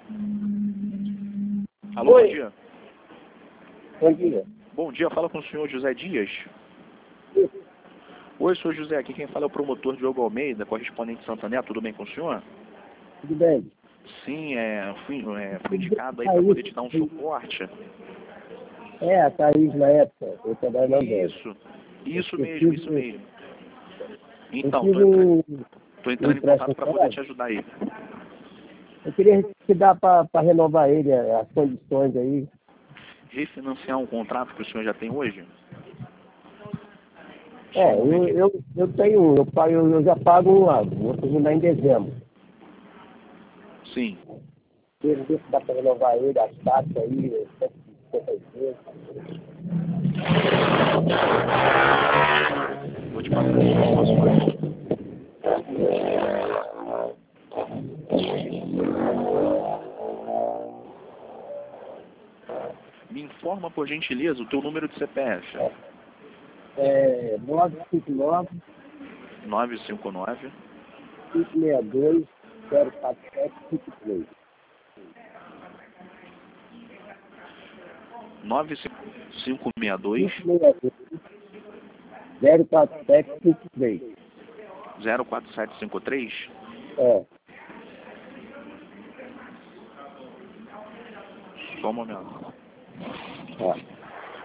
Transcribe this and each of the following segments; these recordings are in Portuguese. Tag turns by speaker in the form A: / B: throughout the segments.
A: Alô,
B: Oi.
A: bom dia.
B: Bom dia.
A: Bom dia, fala com o senhor José Dias. Oi, senhor José, aqui quem fala é o promotor Diogo Almeida, correspondente Santander, tudo bem com o senhor?
B: Tudo bem?
A: Sim, fui indicado aí para poder te dar um suporte.
B: É, a Thaís na época, eu trabalho na André.
A: Isso
B: Eu
A: mesmo,
B: tive-
A: isso mesmo.
B: Eu
A: Então,
B: tive
A: tô entrando em contato para poder te ajudar aí.
B: Eu queria te dar para renovar ele, as condições aí.
A: Refinanciar um contrato que o senhor já tem hoje?
B: É, eu tenho um, eu já pago um lado, vou terminar em dezembro.
A: Sim.
B: Queria ver se dá para renovar ele, as taxas aí, 156.
A: Vou te passar as informações. Me informa, por gentileza, o teu número de CPF.
B: 959
A: 959
B: 562 04753.
A: 9562
B: 04753.
A: 04753.
B: É.
A: Só um momento.
B: Ó.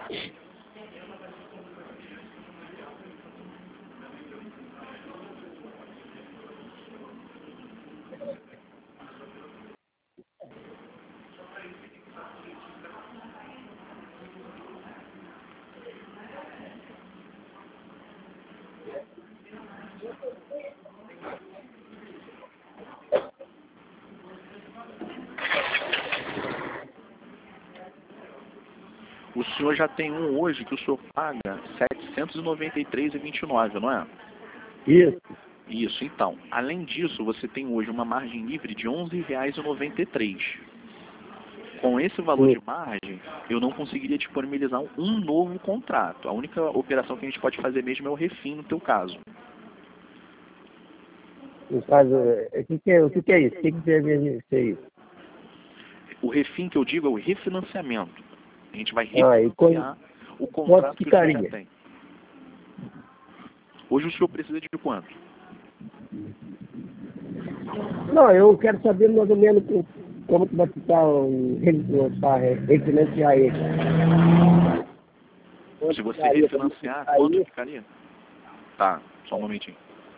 A: O senhor já tem um hoje que o senhor paga R$ 793,29, não é?
B: Isso.
A: Isso, então. Além disso, você tem hoje uma margem livre de R$ 11,93. Com esse valor de margem, eu não conseguiria disponibilizar um novo contrato. A única operação que a gente pode fazer mesmo é o refim no teu caso.
B: No caso, o que é isso? O que deve ser isso?
A: O refim que eu digo é o refinanciamento. A gente vai
B: E
A: refinanciar o contrato que o senhor já tem. Hoje o senhor precisa de quanto?
B: Não, eu quero saber mais ou menos como que vai ficar refinanciar ele.
A: Se você refinanciar, quanto ficaria? Tá, só um momentinho.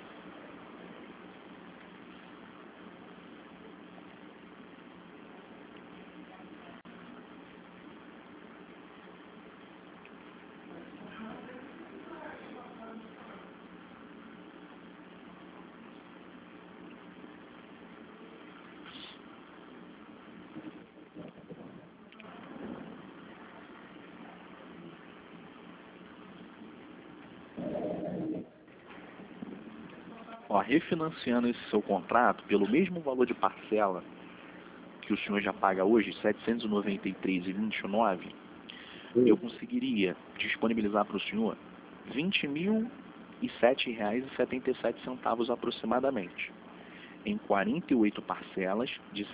A: Ó, refinanciando esse seu contrato pelo mesmo valor de parcela que o senhor já paga hoje, R$ 793,29, eu conseguiria disponibilizar para o senhor R$ 20.007,77 aproximadamente, em 48 parcelas de R$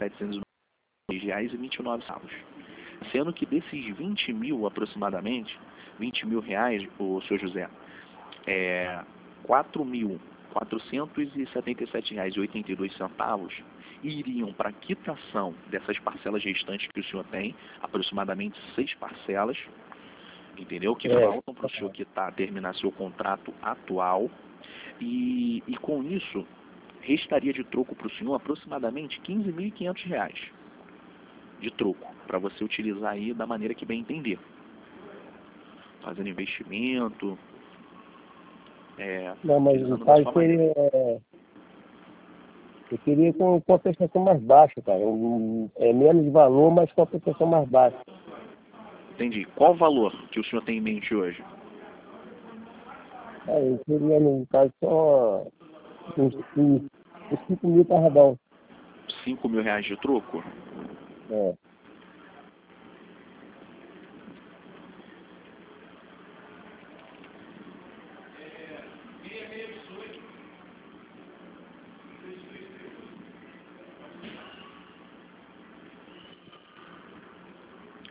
A: 793,29. Sendo que desses 20 mil aproximadamente, R$ 20.000, o senhor José, R$ 4.477,82 iriam para a quitação dessas parcelas restantes que o senhor tem, aproximadamente 6 parcelas, entendeu? Que faltam para o senhor quitar, terminar seu contrato atual, e com isso restaria de troco para o senhor aproximadamente R$ 15.500 de troco, para você utilizar aí da maneira que bem entender, fazendo investimento.
B: Não, mas no caso eu queria com compensação mais baixa, cara. É menos valor, mas compensação mais baixa.
A: Entendi. Qual o valor que o senhor tem em mente hoje?
B: Eu queria, no caso, só uns 5 mil para bom.
A: R$ 5.000 de troco?
B: É.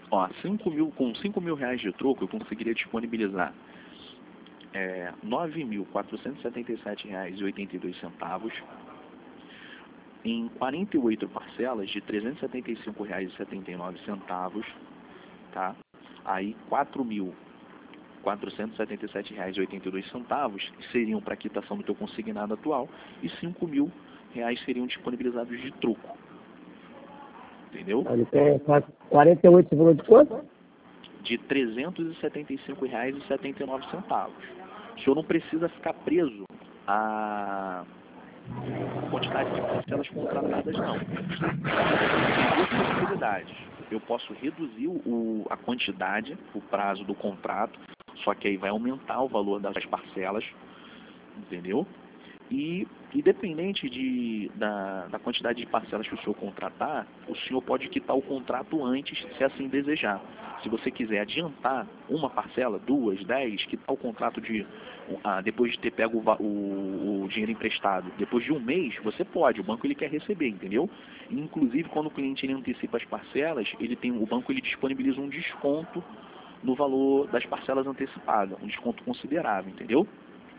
A: Ó, 5 mil, com 5 mil reais de troco, eu conseguiria disponibilizar R$ 9.477,82 em 48 parcelas de R$ 375,79, tá? Aí R$ 4.477,82 seriam para quitação do teu consignado atual e R$ 5.000 seriam disponibilizados de troco. Entendeu?
B: Ele tem 48, você falou de quanto?
A: De R$ 375,79. O senhor não precisa ficar preso à quantidade de parcelas contratadas, não. Tem duas possibilidades. Eu posso reduzir a quantidade, o prazo do contrato, só que aí vai aumentar o valor das parcelas, entendeu? E independente da quantidade de parcelas que o senhor contratar, o senhor pode quitar o contrato antes, se assim desejar. Se você quiser adiantar uma parcela, 2, 10, quitar o contrato depois de ter pego o dinheiro emprestado, depois de um mês, você pode, o banco ele quer receber, entendeu? E, inclusive, quando o cliente ele antecipa as parcelas, o banco ele disponibiliza um desconto no valor das parcelas antecipadas, um desconto considerável, entendeu?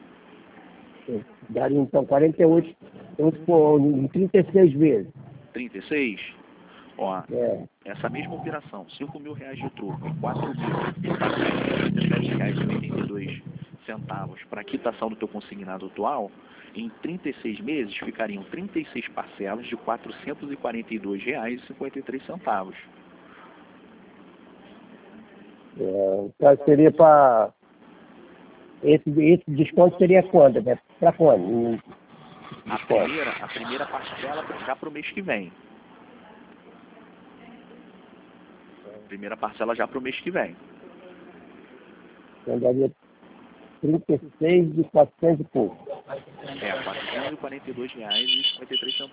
B: Daria então 48, vamos supor, em 36 vezes.
A: 36? Ó, essa mesma operação, R$ 5.000 de troco e R$ 4.477,82 para quitação do teu consignado atual, em 36 meses ficariam 36 parcelas de R$ 442,53.
B: Então seria para... Esse desconto seria quando? Né? Para quando?
A: A primeira parcela já para o mês que vem. Primeira parcela já para o mês que vem.
B: Então daria 36 de 400 e pouco.
A: R$ 442,53.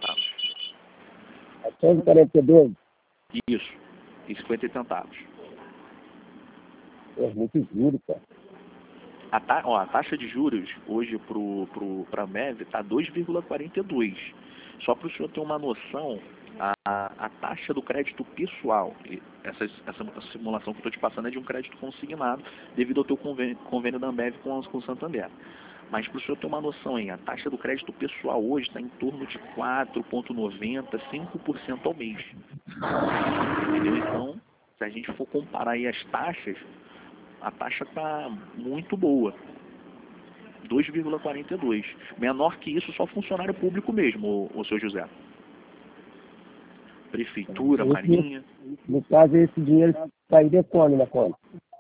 B: 442?
A: Isso, e 50 centavos.
B: É muito juro, cara.
A: A taxa de juros hoje para a MEV está 2,42. Só para o senhor ter uma noção, a taxa do crédito pessoal, essa simulação que eu estou te passando é de um crédito consignado devido ao teu convênio da Ambev com o Santander. Mas para o senhor ter uma noção, a taxa do crédito pessoal hoje está em torno de 4,90%, 5% ao mês. Entendeu? Então, se a gente for comparar aí as taxas, a taxa está muito boa. 2,42. Menor que isso, só funcionário público mesmo, o seu José. Prefeitura, Marinha.
B: No caso, esse dinheiro sairia quando na conta?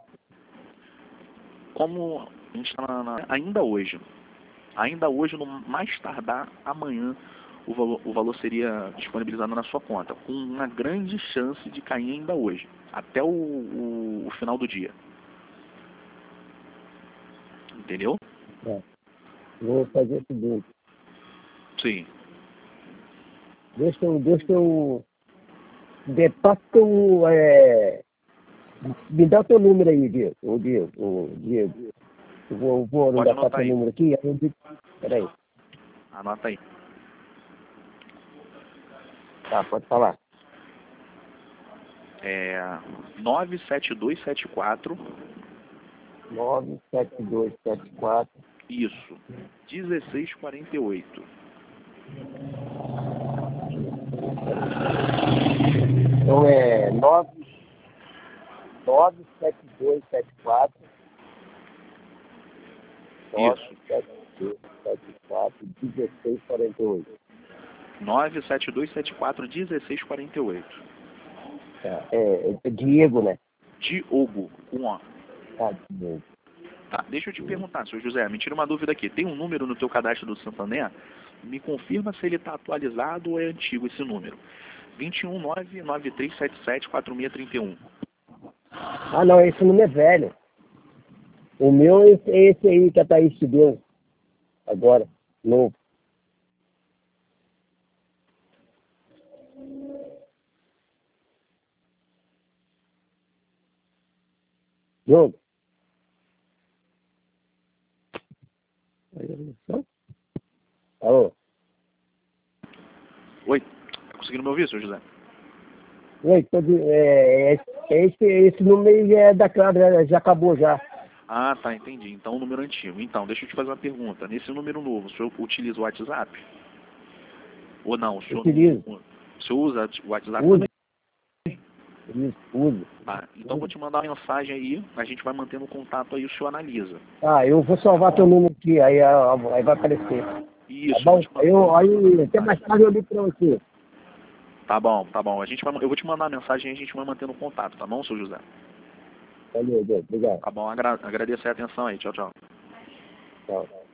A: Como a gente está ainda hoje, no mais tardar amanhã, o valor seria disponibilizado na sua conta, com uma grande chance de cair ainda hoje, até o final do dia. Entendeu?
B: Vou fazer o seguinte.
A: Sim.
B: Deixa eu me dá o teu número aí, Diego. Diego. Eu vou anotar teu número aqui. Peraí.
A: Anota aí.
B: Tá, pode falar.
A: 97274
B: 97274.
A: Isso. 1648.
B: Então é 97274.
A: Isso.
B: 97274 1648.
A: 97274 1648.
B: É Diego, né?
A: Diogo, com O.
B: Diego.
A: Tá, deixa eu te perguntar, senhor José, me tira uma dúvida aqui. Tem um número no teu cadastro do Santander? Me confirma se ele está atualizado ou é antigo esse número. 21993774631.
B: Não, esse número é velho. O meu é esse aí que a Thaís te deu agora, novo. Jogo. Alô?
A: Oi, tá conseguindo me ouvir, senhor José?
B: Oi, Esse número aí é da Claro, já acabou já.
A: Ah, tá, entendi. Então o número antigo. Então, deixa eu te fazer uma pergunta. Nesse número novo, o senhor utiliza o WhatsApp? Ou não? O senhor,
B: Utilizo.
A: o senhor usa o WhatsApp
B: Uso.
A: também?
B: Isso, uso.
A: Tá, então vou te mandar uma mensagem aí, a gente vai mantendo contato aí, o senhor analisa.
B: Ah, eu vou salvar teu número aqui, aí vai aparecer.
A: Isso,
B: Tá bom?
A: eu vou te mandar.
B: Aí, até mais tarde eu ligo pra você.
A: Tá bom, tá bom. Eu vou te mandar a mensagem e a gente vai mantendo contato, tá bom, seu José?
B: Valeu, obrigado.
A: Tá bom, agradeço a atenção aí. Tchau, tchau.
B: Tchau.